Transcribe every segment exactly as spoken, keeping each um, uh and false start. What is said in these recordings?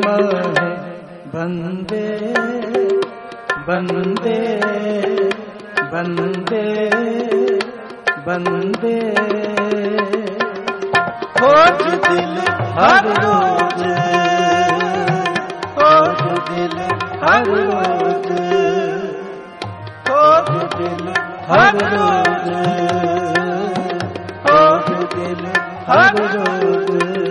माहे बंदे बंदे बंदे बंदे खोज दिल हर रोज खोज दिल हर रोज खोज दिल हर रोज खोज दिल हर रोज।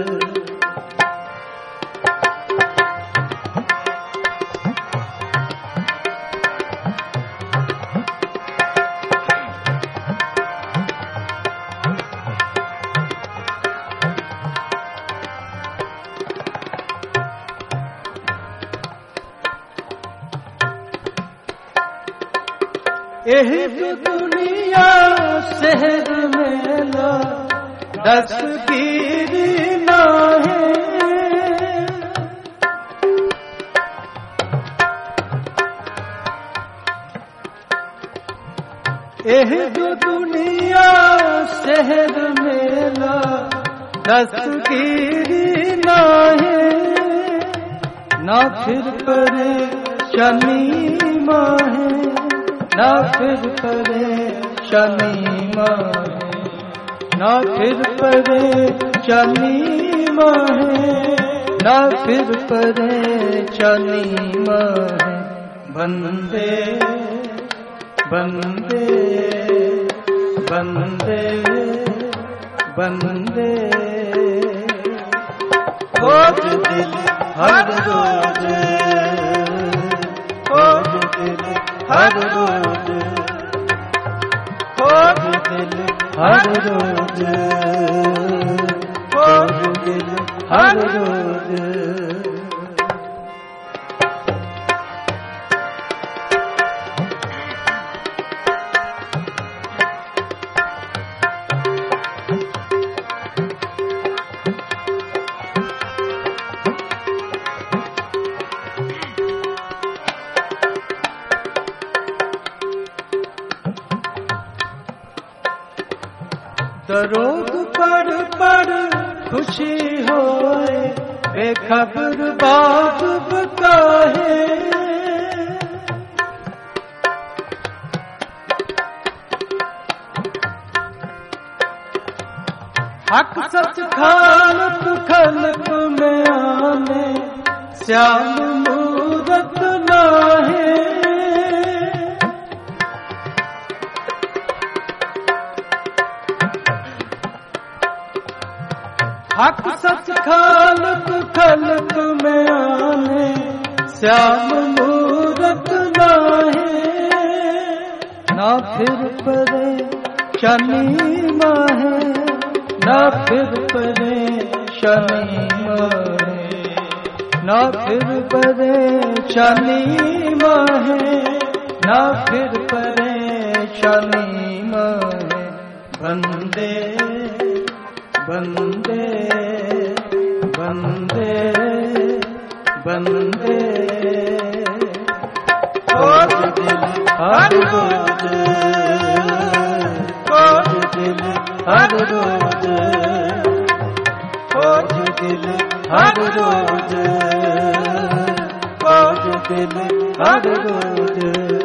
एही दुनिया शहर मेला दस्तगीरी नाहे एही दुनिया शहर मेला दस्तगीरी नाहे ना फिर परे शनि माहे ना फिर परे शनि माहे ना फिर परे शनि माहे ना फिर परे शनि माहे बंदे बंदे बंदे बंदे खोज दिल हर रोज खोज दिल हर रोज खोज दिल हर रोज खोज दिल हर रोज। दरोग पर पर खुशी होए बेखबर बात बताए हक सच खालत खलक में आने श्याम मूरत नाहे हक सच खालक खलक में आने श्याम मूरत नाहे ना फिर परे शनि माहे ना फिर परे शनि माहे ना फिर परे शनि माहे ना फिर परे शनि माहे बंदे बंदे बंदे बंदे खोज दिल हर रोज खोज दिल हर रोज खोज दिल हर रोज खोज दिल हर रोज।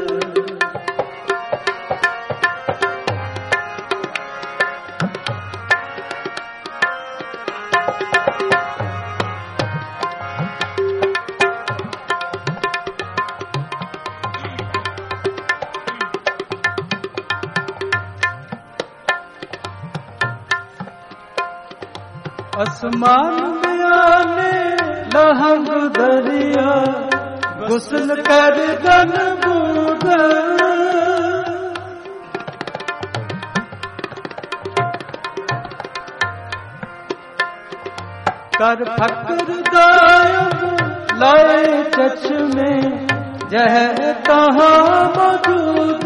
आसमान में आने लहंग दरिया गुस्ल कर गन बूद कर फक्र दायम लाए चश्मे जहर कहाँ मौजूद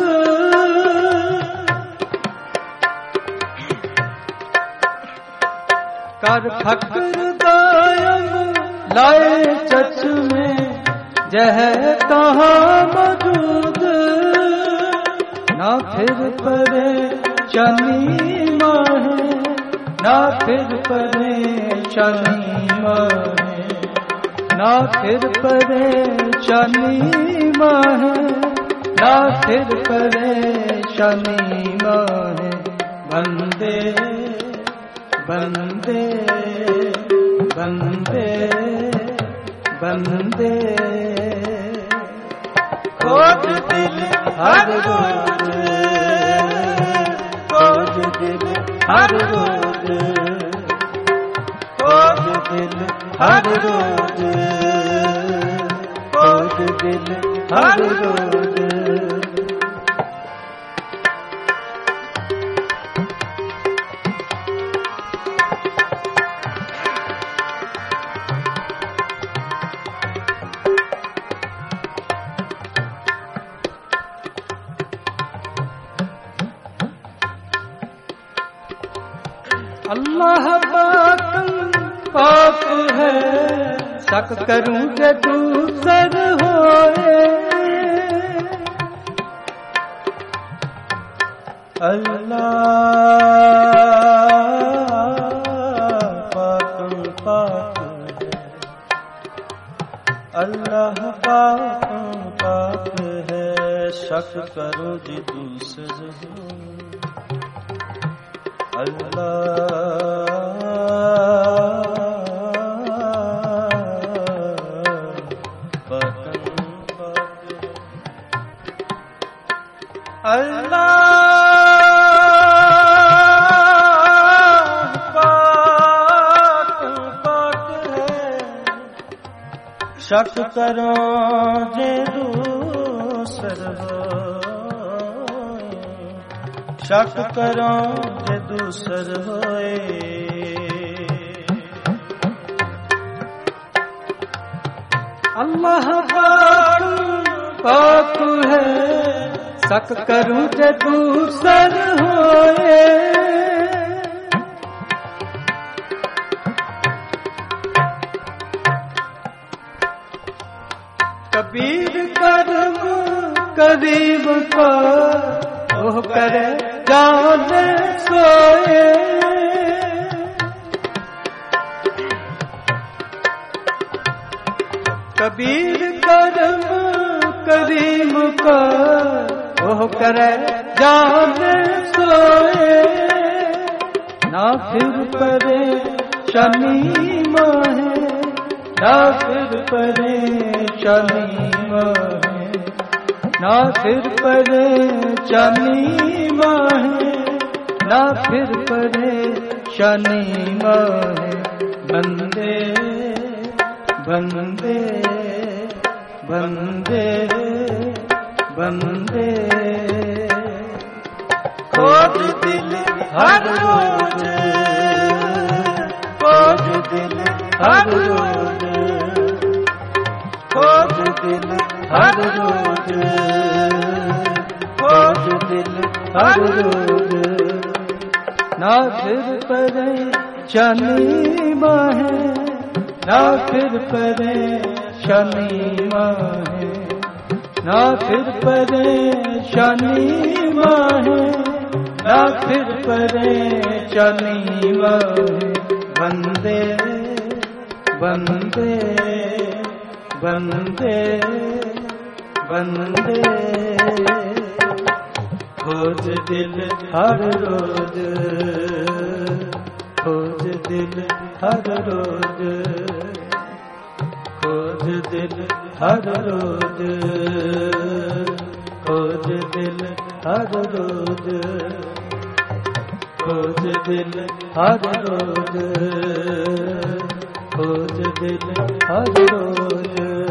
कर फक्र दायम लाए चश्मे जहर कहाँ मौजूद ना फिर परे शनि माहे ना फिर परे शनि माहे ना फिर परेशानी माहे, ना फिर परेशानी माहे। बंदे बंदे बंदे बंदे खोज दिल हर रोज, खोज दिल हर रोज, खोज दिल हर रोज, खोज दिल हर रोज। अल्लाह पाक पाक है, शक करूं जे दूसर होए। अल्लाह पाक पाक है, अल्लाह पाक पाक है, शक करो जे दूसर होए। अल्लाह अल्लाह पाक पाक है, शक करो जे दूसर हो, शक करो जे दूसर होए। अल्लाह पाक पाक है, शक करूं जे दूसर होए। कबीर कर्म करीब का ओह करे जाने सोए। कबीर कर्म करीम का ओह करे जाने सोए। ना फिर परेशानी माहे, ना फिर परेशानी माहे, ना फिर परेशानी माहे, ना फिर परेशानी माहे। बंदे बंदे बंदे बंदे खोज दिल हर रोज, खोज दिल हर रोज, खोज दिल हर रोज, खोज दिल हर रोज। ना फिर परेशानी माहे, ना फिर परेशानी माहे, ना फिर परेशानी माहे, ना फिर परेशानी माहे। बंदे बंदे बंदे बंदे खोज दिल हर रोज, खोज दिल हर रोज, खोज दिल हर रोज, खोज दिल हर रोज, खोज दिल हर रोज, खोज दिल हर रोज।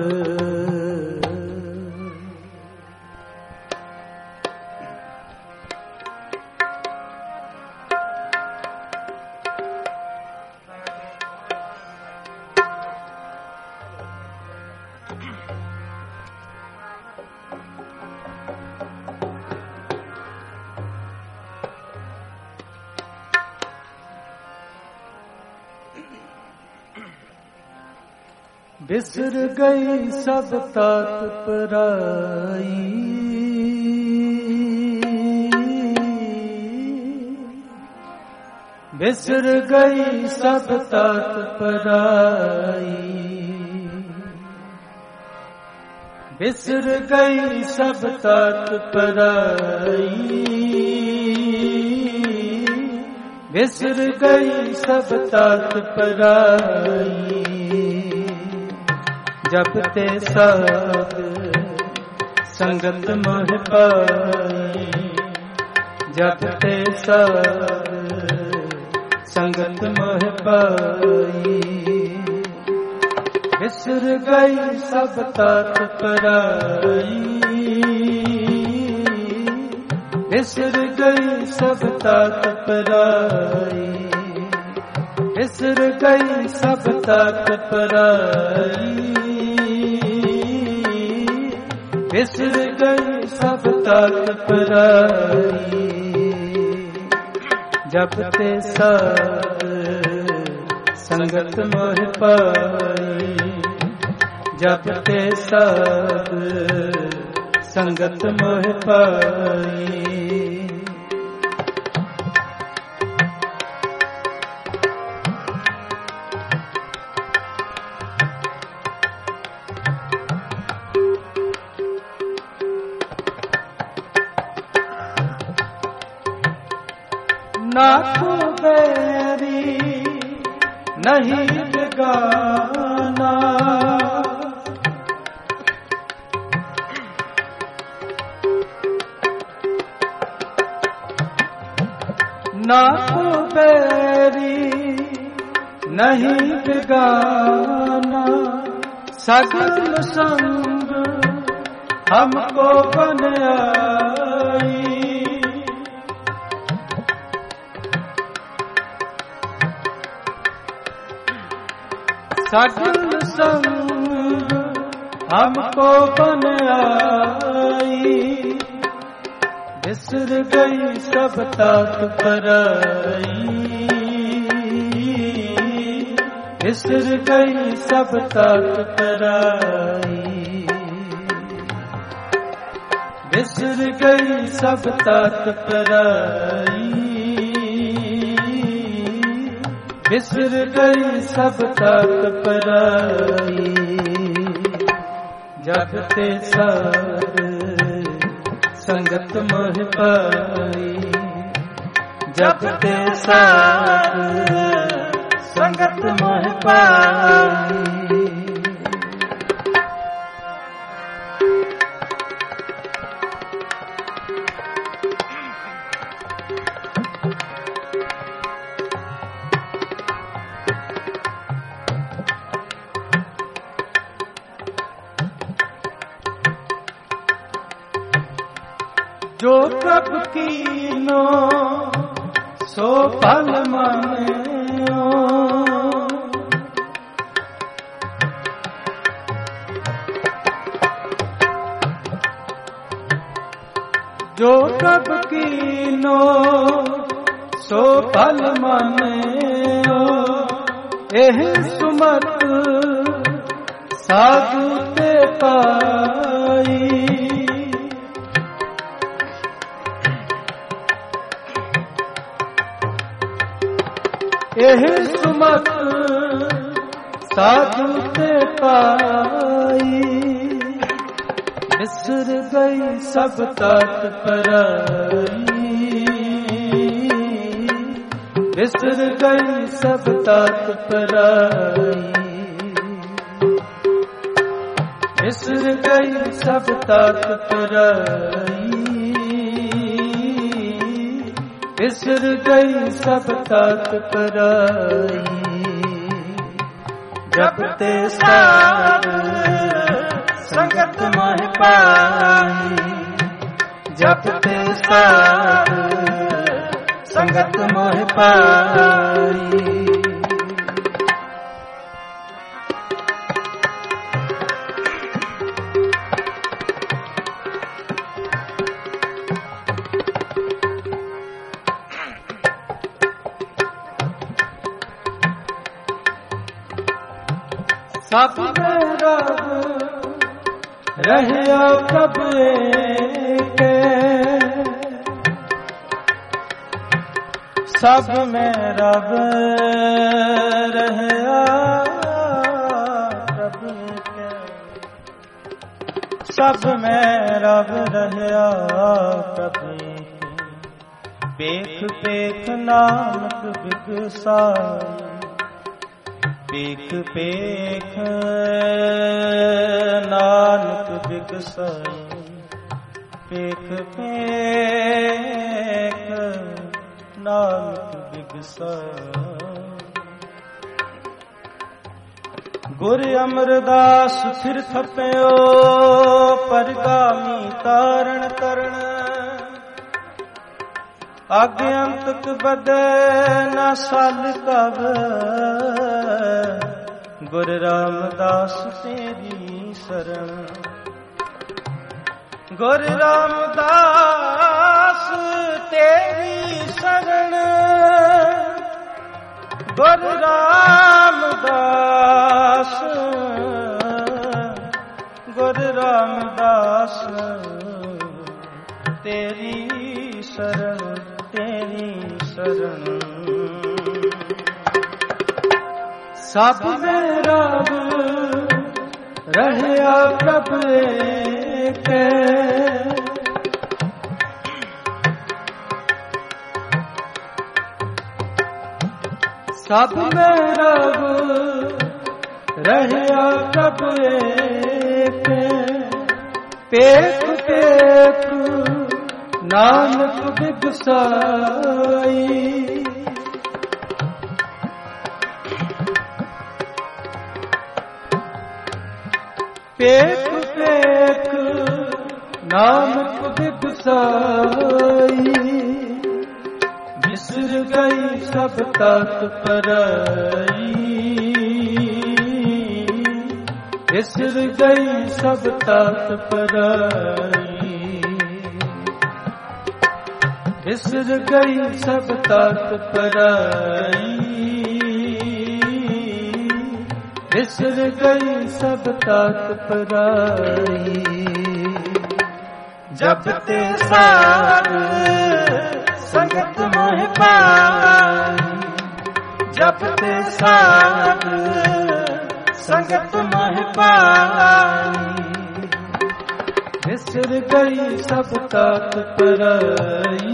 बिसर गई सब तात पराई, बिसर गई सब तात पराई। बिसर गई सब तात पराई, बिसर गई सब तात पराई। जब ते साध संगत मोह पाई, जब ते साध संगत मोह पाई। बिसर गई सब तात पराई, बिसर गई सब तात पराई, बिसर गई सब तात पराई, बिसर गई सब तात पराई। जब ते साध संगत मोह पाई, जब ते साध संगत मोह पाई। ना को बैरी नहीं बेगाना, ना को बैरी नहीं बेगाना। सगल संग हमको बन आई, सगल संग हमको बन आई। बिसर गई सब तात पराई, बिसर गई सब तात पराई, बिसर गई सब तात पराई, बिसर गई सब तात पराई। जब ते साध संगत मोह पाई, जब ते साध संगत मोह पाई। जो कब कीनो सो फल मान्यो, जो कब कीनो सो फल मान्यो। एह सुमत साधु ते पाई, एह सुमत साधु ते पाई। बिसर गई सब तात पराई, बिसर गई सब तात पराई, बिसर गई सब तात पराई, बिसर गई सब तात पराई। जब ते साध संगत मोह पाई, जब ते साध संगत मोह पाई। सब में रब रहया कब के, सब में रब रहया कब के। ਸਭ ਮੈਂ ਰਬ ਰਹਿਆ ਕਭੀ ਪੇਖ ਪੇਖ ਨਾਨਕ ਬਿਗਸਾਈ ਪੇਖ ਪੇਖ ਨਾਨਕ ਬਿਗਸਾਈ ਪੇਖ ਪੇਖ ਨਾਨਕ ਬਿਗਸਾਈ। ਗੁਰ ਅਮਰਦਾਸ ਫਿਰ ਥਪਿਓ ਪਰਗਾਮੀ ਤਾਰਨ ਕਰਨ ਆਗੇ ਅੰਤਕ ਬਦੈ ਨਾ ਸਲ ਕਵ ਗੁਰ ਰਾਮਦਾਸ ਤੇਰੀ ਸ਼ਰਨ ਗੁਰ ਰਾਮਦਾਸ ਤੇਰੀ ਸ਼ਰਨ ਗੁਰ ਰਾਮਦਾਸ ਗੁਰ ਰਾਮਦਾਸ ਤੇਰੀ ਸ਼ਰਨ ਤੇਰੀ ਸ਼ਰਨ। ਸਭ ਮੈਂ ਰਬ ਰਹਿਆ ਪ੍ਰਭ ਏਕੈ ਸਭ ਮੈਂ ਰਬ ਰਹਿਆ ਪ੍ਰਭ ਏਕੈ ਪੇਖ ਪੇਖ ਨਾਨਕ ਬਿਗਸਾਈ ਪੇਖ ਪੇਖ ਨਾਨਕ ਬਿਗਸਾਈ ਵਿਸਰ ਗਈ ਸਭ ਤਤ ਪਰਾਈ ਵਿਸਰ ਗਈ ਸਭ ਤਤ ਪਰਾਈ ਵਿਸਰ ਗਈ ਸਭ ਤਤ ਪਰਾਈ ਵਿਸਰ ਗਈ ਸਭ ਤਤ ਪਰਾਈ। ਜਬ ਤੇ ਸਾਧ ਸੰਗਤ ਮੋਹਿ ਪਾਈ ਜਬ ਤੇ ਸਾਧ ਸੰਗਤ ਮੋਹਿ ਪਾਈ ਵਿਸਰ ਗਈ ਸਭ ਤਤ ਪਰਾਈ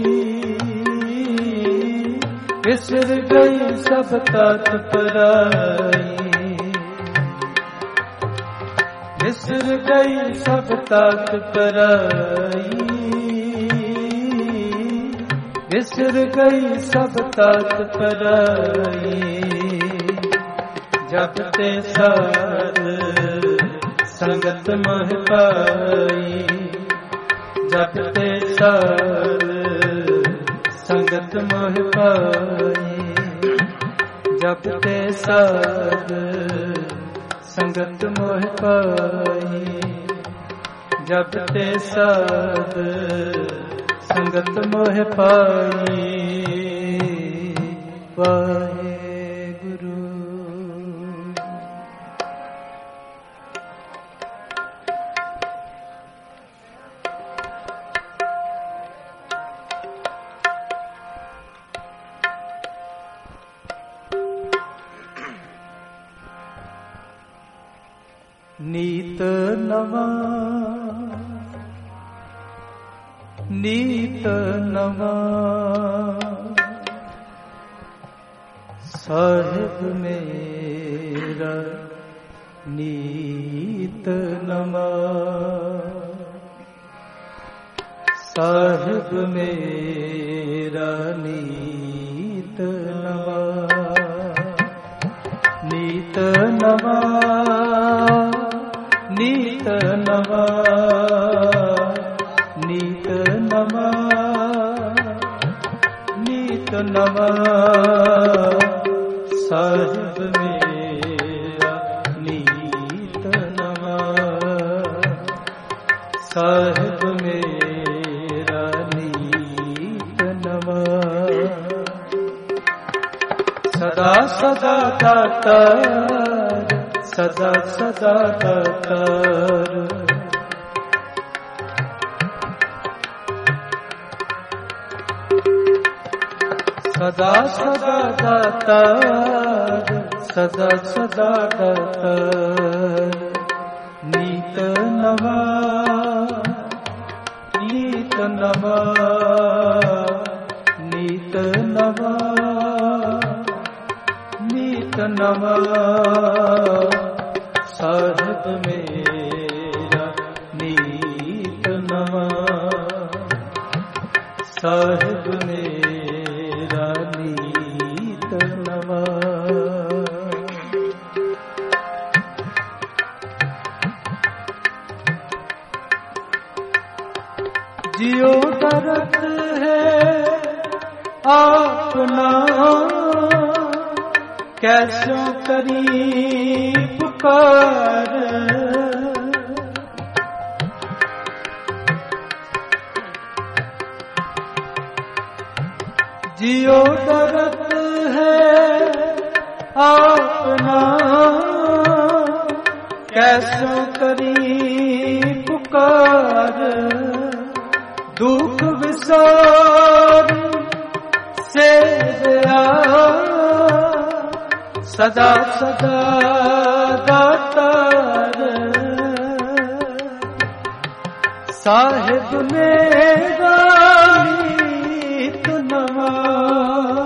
ਵਿਸਰ ਗਈ ਸਭ ਤਤ ਪਰਾਈ ਵਿਸਰ ਗਈ ਸਭ ਤਤ ਪਰਾਈ ਵਿਸਰ ਗਈ ਸਭ ਤਤ ਪਰਾਈ। ਜਬ ਤੇ ਸਾਧ ਸੰਗਤ ਮੋਹਿ ਪਾਈ ਜਬ ਤੇ ਸਾਧ ਸੰਗਤ ਮੋਹਿ ਪਾਈ ਜਬ ਤੇ ਸਾਧ ਸੰਗਤ ਮੋਹਿ ਪਾਈ ਜਬ ਤੇ ਸਾਧ ਸੰਗਤ ਮੋਹਿ ਪਾਈ। ਵਾਹਿਗੁਰੂ। ਨੀਤ ਨਵਾਂ ਨੀਤ ਨਵਾਂ ਸਾਹਿਬ ਮੇਰਾ ਨੀਤ ਨਵਾਂ ਸਾਹਿਬ ਮੇਰਾ ਨੀਤ ਨਵਾਂ ਨੀਤ ਨਵਾਂ ਨੀਤ ਨਵਾਂ ਨੀਤ ਨਵਾਂ ਨੀਤ ਨਵਾਂ ਸਾਹਿਬ ਮੇਰਾ ਨੀਤ ਨਵਾਂ ਸਾਹਿਬ ਮੇਰਾ ਨੀਤ ਨਵਾਂ ਸਦਾ ਸਦਾ ਦਾਤਾਰ ਸਦਾ ਸਦਾ ਦਾਤਾਰ ਸਦਾ ਸਦਾ ਦਾਤਾਰ ਸਦਾ ਸਦਾ ਦਾਤਾਰ ਨੀਤ ਨਵਾਂ ਸਾਹਿਬ ਮੇਰਾ ਨੀਤ ਨਵਾਂ, ਸਾਹਿਬ ਮੇਰਾ ਨੀਤ ਨਵਾਂ। ਜਿਉ ਦਰਦ ਹੈ ਆਪਨਾ, ਕੈਸੋ ਕਰੀ ਪੁਕਾਰ। ਜਿਉ ਦਰਦ ਹੈ ਆਪਨਾ, ਕੈਸੋ ਕਰੀ ਪੁਕਾਰ। ਦੁਖ ਵਿਸਾਰ ਸੇਵਿਆ, ਸਦਾ ਸਦਾ ਦਾਤਾਰ। ਸਾਹਿਬ ਮੇਰਾ ਨੀਤ ਨਵਾਂ,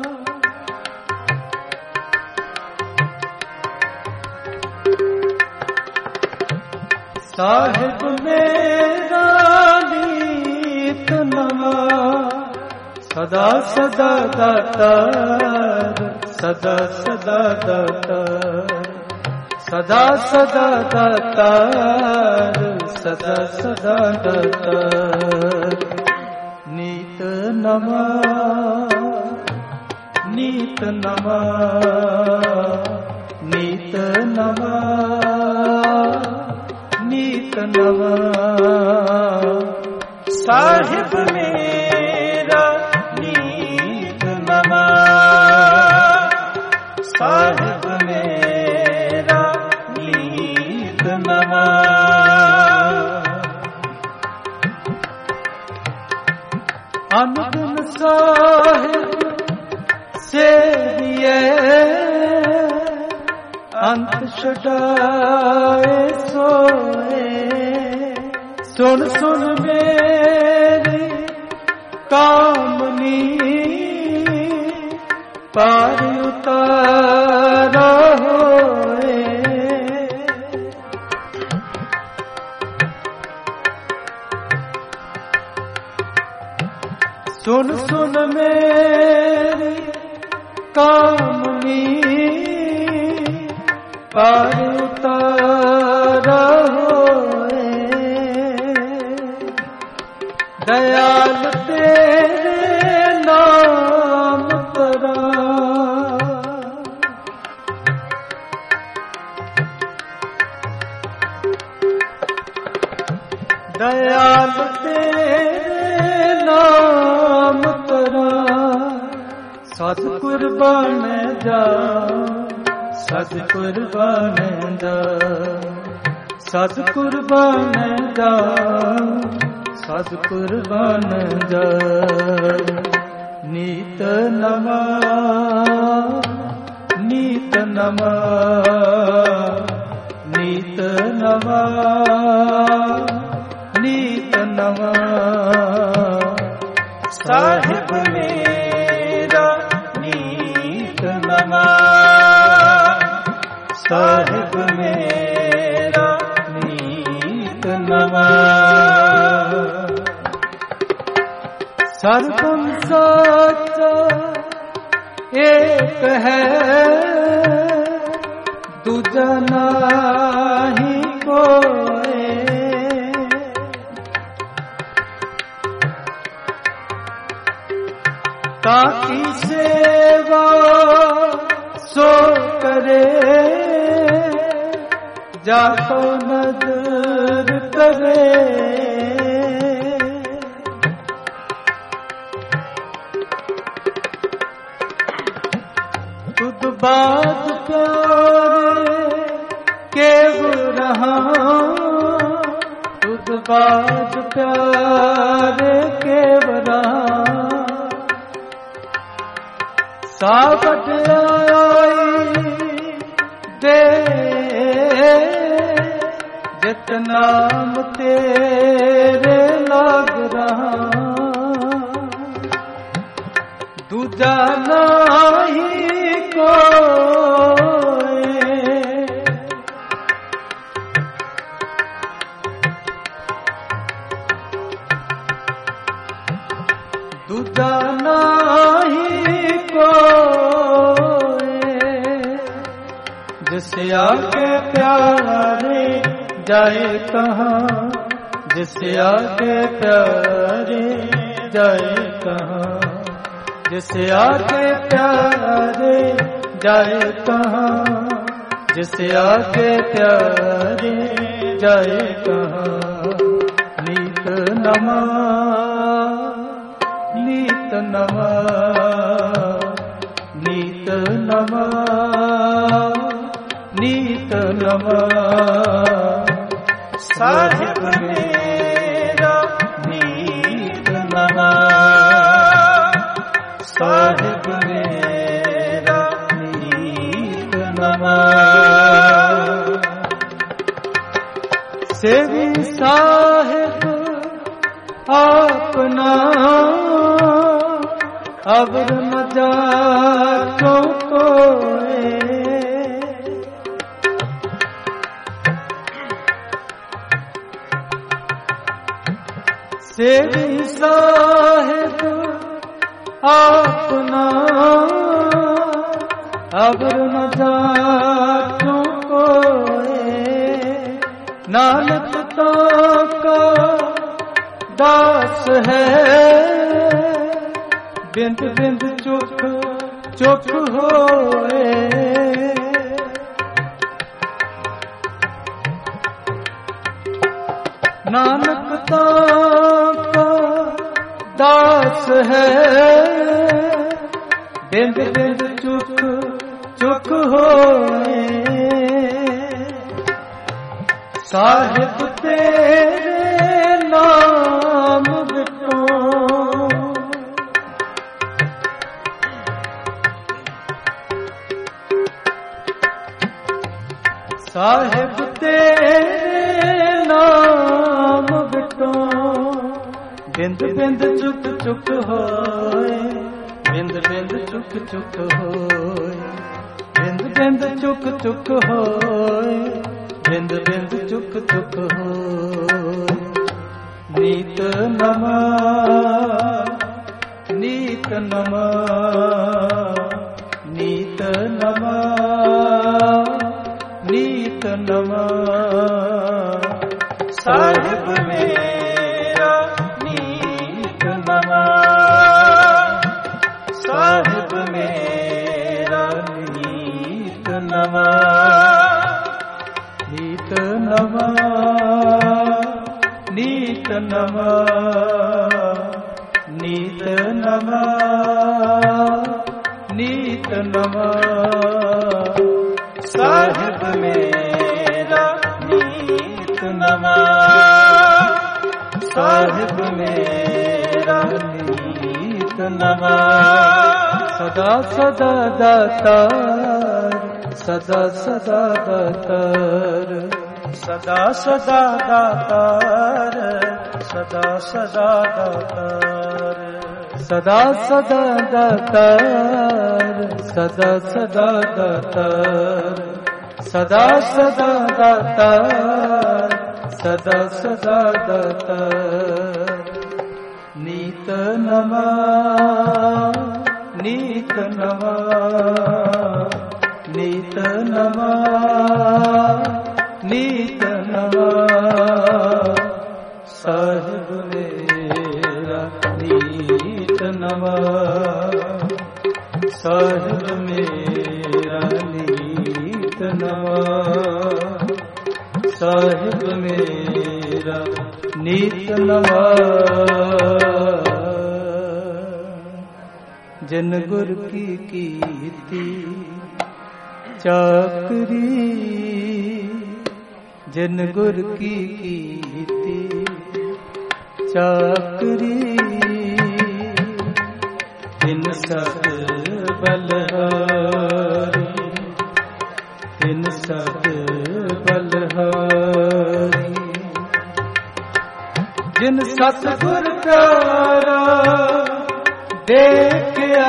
ਸਾਹਿਬ ਮੇਰਾ ਨੀਤ ਨਵਾਂ। ਸਦਾ ਸਦਾ ਦਾਤਾਰ, ਸਦਾ ਸਦਾ ਦਾਤਾਰ, ਸਦਾ ਸਦਾ ਦਾਤਾਰ, ਸਦਾ ਸਦਾ ਦਾਤਾਰ। ਨੀਤ ਨਵਾਂ, ਨੀਤ ਨਵਾਂ, ਨੀਤ ਨਵਾਂ, ਨੀਤ ਨਵਾਂ। ਸਾਹਿਬ ਮੇਰਾ ਨੀਤ ਨਵਾਂ, ਸਾਹਿਬ ਮੇਰਾ ਨੀਤ ਨਵਾਂ। ਅਨੰਦ ਸਾਹਿਬ ਸੇਵੀਏ, ਅੰਤ ਛੁਡਾਏ ਸੋਏ। ਸੁਣ ਸੁਣ ਮੇਰੀ ਕਾਮਨੀ, ਪਾਰ ਉਤਾਰਾ ਹੋਏ। ਸੁਨ ਸੁਨ ਮੇਰੀ ਕਾਮਨੀ, ਪਾਰ ਉਤਾਰਾ ਹੋਏ। ਦਇਆਲ ਤੇਰੇ ਨਾਮ ਤਰਾਂ, ਦਇਆਲ ਤੇਰੇ ਨਾਮ ਤਰਾਂ। ਸਤਿਗੁਰ ਬਣ ਜਾ, ਸਤਿਗੁਰ ਬਣ ਜਾ, ਸਤਿਗੁਰ ਬਣ ਜਾ, ਸਤਿਗੁਰ ਬਣ ਜਾ। ਨੀਤ ਨਵਾਂ, ਨੀਤ ਨਵਾਂ, ਨੀਤ ਨਵਾਂ, ਨੀਤ ਨਵਾਂ। ਸਾਹਿਬ ਮੇਰਾ ਨੀਤ ਨਵਾਂ, ਸਾਹਿਬ ਮੇਰਾ ਨੀਤ ਨਵਾਂ। ਸਰਬੰ ਸਾਚਾ ਏਕ ਹੈ, ਦੂਜਾ ਨਾਹੀ ਕੋਇ। ਤਾਕੀ ਸੇਵਾ ਸੋ ਕਰੇ, ਜਾਕੋ ਨਦਰ ਕਰੇ। ਤੁਧ ਬਾਤ ਪਿਆਰੇ ਕੇਵ ਰਹਾ, ਤੁਧ ਬਾਤ ਪਿਆਰੇ ਕੇਵ ਰਹਾ। ਸਾਵਟ ਆਈ ਦੇ, ਜਿਤ ਨਾਮ ਤੇਰੇ ਲਾਗ ਰਹਾ। ਦੂਜਾ ਨਾਹੀ ਕੋਇ, दूजा नाही कोई, जिसे आगे प्यारे जाए कहाँ, जिसे आगे प्यारे जाए कहाँ, जिसे आगे प्यारे जाए कहाँ, जिसे आगे प्यारे जाए कहाँ। नीत नमा नीत नमा नीत नमा नीत नमा साहिब मेरा नीत नमा, साहिब मेरा नीत नमा। सेवी साहिब अपना अबर न जाचो कोए, सेवी साहिब अपना अबर न जाचो कोए, नानक का दास है बिंद बिंद चुप चुप होए, नानक का दास है बिंद बिंद चुप चुप होए। साहिब तेरे नाम बिटो, साहिब तेरे नाम बिटो, बिंद बिंद चुक चुक होए, बिंद बिंद चुक चुक होए, बिंद बिंद चुक चुक होए, बिंद बिंद चुक चुक होए। नीत नमा नीत नमा नीत नमा नीत नमा साहिब मेरा नीत नमा, साहिब मेरा नीत नमा, नीत नमा नीत नमा नीत नमा नीत नमा साहिब मेरा नीत नमा, साहिब मेरा नीत नमा। सदा सदा दातार, सदा सदा दातार, सदा सदा दातार, सदा सदा दातार, सदा सदा दातार, सदा सदा दातार, सदा सदा दातार, सदा सदा दातार। नीत नमा नीत नमा नीत नमा नीत नमा साहिब मेरा नीत नमा, साहिब मेरा नीत नमा, साहिब मेरा नीत नमा। जिन गुर की कीर्ति चाकरी, जिन गुर की कीर्ति चाकरी, तिन सत बलहारी, तिन सत बलहारी। जिन सतगुर प्यारा देखिया,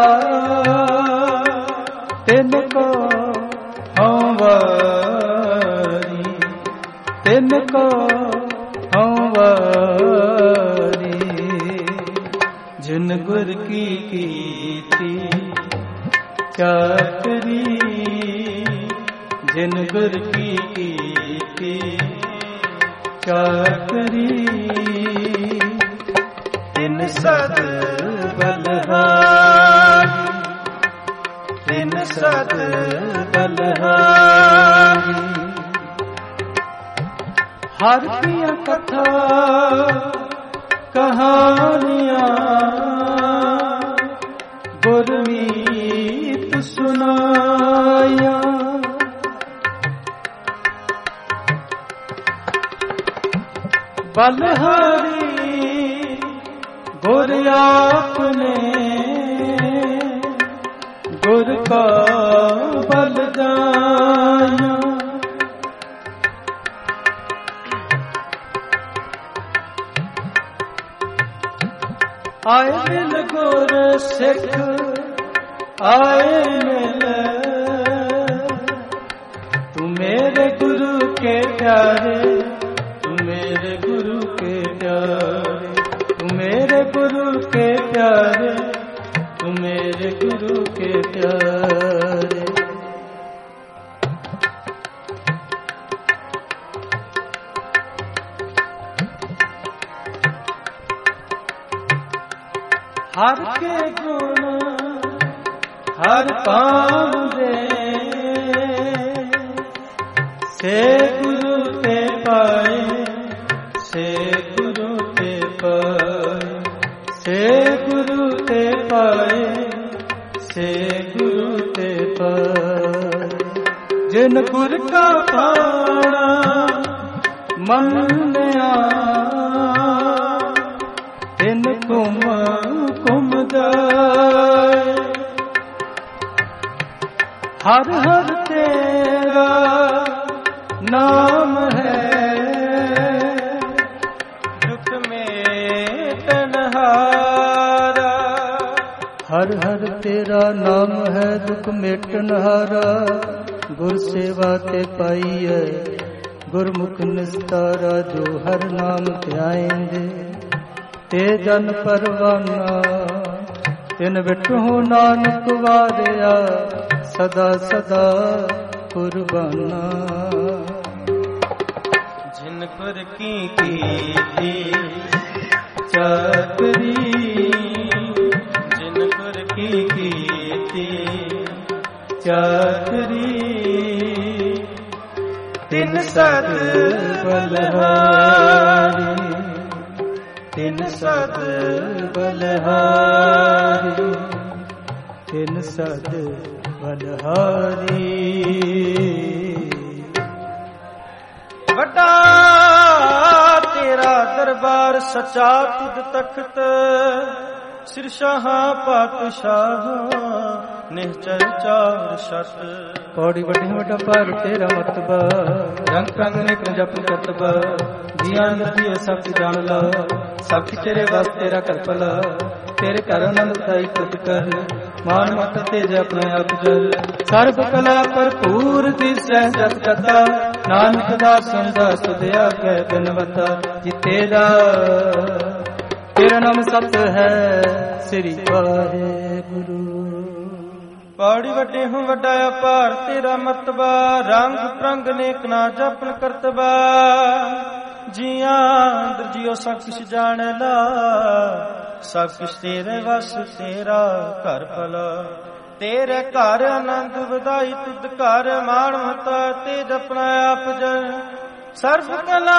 तिनको हूँ वारी, तिनको हूँ वारी। ਜਿਨ ਗੁਰ ਕੀ ਕੀਤੀ ਚਾਕਰੀ, ਜਿਨ ਗੁਰ ਕੀ ਕੀਤੀ ਚਾਕਰੀ, ਤਿਨ ਸਦ ਬਲਹਾਰੀ, ਤਿਨ ਸਦ ਬਲਹਾਰੀ। ਹਰ ਦੀਆਂ ਕਥਾ ਕਹਾਣੀਆਂ ਗੁਰਮੀਤ ਸੁਨਾਇਆ, ਬਲਹਾਰੀ ਗੁਰ ਆਪਨੇ, ਗੁਰ ਕਾ ਬਲ ਜਾਇਆ। ਆਏ ਮਿਲ ਗੁਰ ਸਿੱਖ ਆਏ ਮਿਲ, ਤੂੰ ਮੇਰੇ ਗੁਰੂ ਕੇ ਪਿਆਰੇ, ਤੂੰ ਮੇਰੇ ਗੁਰੂ ਕੇ ਪਿਆਰੇ, ਤੂੰ ਮੇਰੇ ਗੁਰੂ ਕੇ ਪਿਆਰੇ, ਤੂੰ ਮੇਰੇ ਗੁਰੂ ਕੇ ਪਿਆਰੇ। ਹਰ ਕੇ ਗੁਣ ਹਰ ਪਾਉਂਦੇ, ਸੇ ਗੁਰੂ ਤੇ ਪਾਏ, ਸੇ ਗੁਰੂ ਤੇ ਪਾਏ, ਸੇ ਗੁਰੂ ਤੇ ਪਾਏ, ਸੇ ਗੁਰੂ ਤੇ ਪਾਏ। ਜਿਨ ਗੁਰ ਕਾ ਪਾਣਾ ਮੰਨਿਆ, ਤਿਨ ਘੁਮ ਘੁਮ ਜਾਏ। ਹਰ ਹਰ ਤੇਰਾ ਨਾਮ ਹੈ, ਦੁਖ ਮੇਟਨ ਹਾਰਾ। ਹਰ ਹਰ ਤੇਰਾ ਨਾਮ ਹੈ, ਦੁਖ ਮੇਟਨ ਹਾਰਾ। ਗੁਰ ਸੇਵਾ ਤੇ ਪਾਈਐ ਗੁਰਮੁਖ ਨਿਸਤਾਰਾ, ਜੋ ਹਰ ਨਾਮ ਧਿਆਏਂਦੇ ਤੇ ਜਨ ਪਰਵਾਨਾ। ਤਿਨ ਬਿਟਹੁ ਨਾਨਕ ਵਾਰਿਆ, ਸਦਾ ਸਦਾ ਕੁਰਬਾਨਾ। ਜਿਨ ਗੁਰ ਕੀ ਕੀਤੀ ਚਾਕਰੀ, ਜਿਨ ਗੁਰ ਕੀ ਕੀਤੀ ਚਾਕਰੀ, ਤਿਨ ਸਦ ਬਲਹਾਰੀ, ਤਿਨ ਸਦ ਬਲਹਾਰੀ, ਤਿਨ ਸਦ ਬਲਹਾਰੀ। ਵੱਡਾ ਤੇਰਾ ਦਰਬਾਰ ਸਚਾ ਤੁਧ ਤਖਤ, ਸਿਰ ਸ਼ਾਹਾਂ ਪਾਤਸ਼ਾਹ ਨਿਹਚਰ ਚਾਰ ਸ਼ਤ। ਪੌੜੀ ਵੱਡੀ ਵੱਡਾ ਭਾਰ ਤੇਰਾ ਮਰਤਬਾ, ਰੰਗ ਰੰਗ ਨੇ ਜਪ ਕਰਤਬਾ। ਜੀਆਂ ਨਦੀ ਸਭ ਜਾਣ ਲਾ, ਸਭ ਤੇਰੇ ਵਾਸ ਤੇਰਾ ਕਲਪਲਾ। ਤੇਰੇ ਘਰ ਆਨੰਦ ਤਾਈ ਤੁਧ ਕਰ, ਮਾਨ ਮਤ ਤੇਜ ਆਪਣਾ ਆਪ ਜਲ। ਸਰਬ ਕਲਾ ਭਰਪੂਰ ਦਿਸੈ ਜਤ ਕਥਾ, ਨਾਨਕ ਦਾਸਨ ਦਾ ਸੁਧਿਆ ਕਹਿ ਬਿਨਵਤਾ। ਜੀ ਤੇਰਾ ਤੇਰਾ ਨਾਮ ਸਤ ਹੈ, ਸ੍ਰੀ ਵਾਹਿਗੁਰੂ। ਪੌੜੀ ਵੱਡੇ ਹੂੰ ਵੱਡਾ ਅਪਾਰ ਤੇਰਾ ਮਰਤਬਾ, ਰੰਗ ਪ੍ਰੰਗ ਨੇਕ ਨਾ ਜਪਨ ਕਰਤਬਾ। ਜੀਆਂ ਅੰਦਰ ਜਿਉ ਸਭ ਕੁਛ ਜਾਣ ਲਾ, ਸਭ ਕੁਛ ਤੇਰੇ ਵਸ ਤੇਰਾ ਘਰ ਭਲਾ। ਤੇਰੇ ਘਰ ਆਨੰਦ ਵਧਾਈ ਤੁਧ ਘਰ, ਮਾਣ ਮਤਾ ਤੇ ਜਪਣਾ ਆਪ ਜਨ। ਸਰਬ ਕਲਾ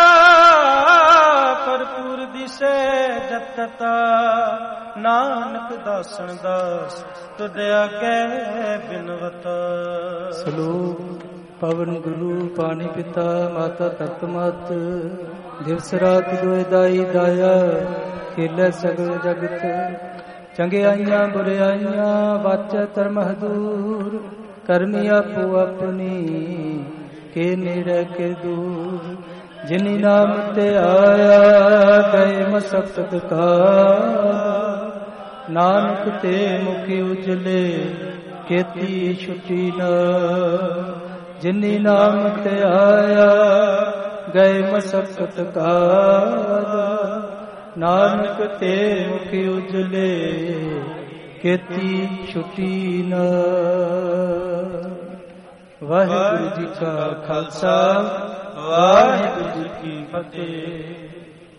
ਭਰਪੂਰ ਦਿਸੈ ਜਤਤਾ, ਨਾਨਕ ਦਾਸਨ ਦਾਸ ਤੁਧ ਆਗੇ ਬਿਨਵਤਾ। ਸ਼ਲੋਕ। ਪਵਨ ਗੁਰੂ ਪਾਣੀ ਪਿਤਾ ਮਾਤਾ ਤਤ ਮਤ, ਦਿਵਸ ਰਾਤ ਦੋਇ ਦਾਈ ਦਾਇਆ, ਖੇਲੇ ਸਗਲ ਜਗਤ। ਚੰਗਿਆਈਆਂ ਬੁਰਿਆਈਆਂ ਵਾਚੈ ਧਰਮ ਹਦੂਰ, ਕਰਮੀ ਆਪੋ ਆਪਣੀ ਕੇ ਨੇੜੇ ਕੇ ਦੂਰ। ਜਿਨੀ ਨਾਮ ਤੇ ਆਇਆ ਗਏ ਮਸਕਤ ਕਾ, ਨਾਨਕ ਤੇ ਮੁਖੀ ਉਜਲੇ ਕੀਤੀ ਛੁਟੀ ਨਾ। ਜਿਨੀ ਨਾਮ ਤੇ ਆਇਆ ਗਏ ਮਸਕਤ ਕਾ, ਨਾਨਕ ਤੇ ਮੁਖ ਉਜਲੇ ਕੀਤੀ ਛੁਟੀ ਨ। ਵਾਹਿਗੁਰੂ ਜੀ ਕਾ ਖਾਲਸਾ ਵਾਹਿਗੁਰੂ ਜੀ ਕੀ ਫਤਿਹ।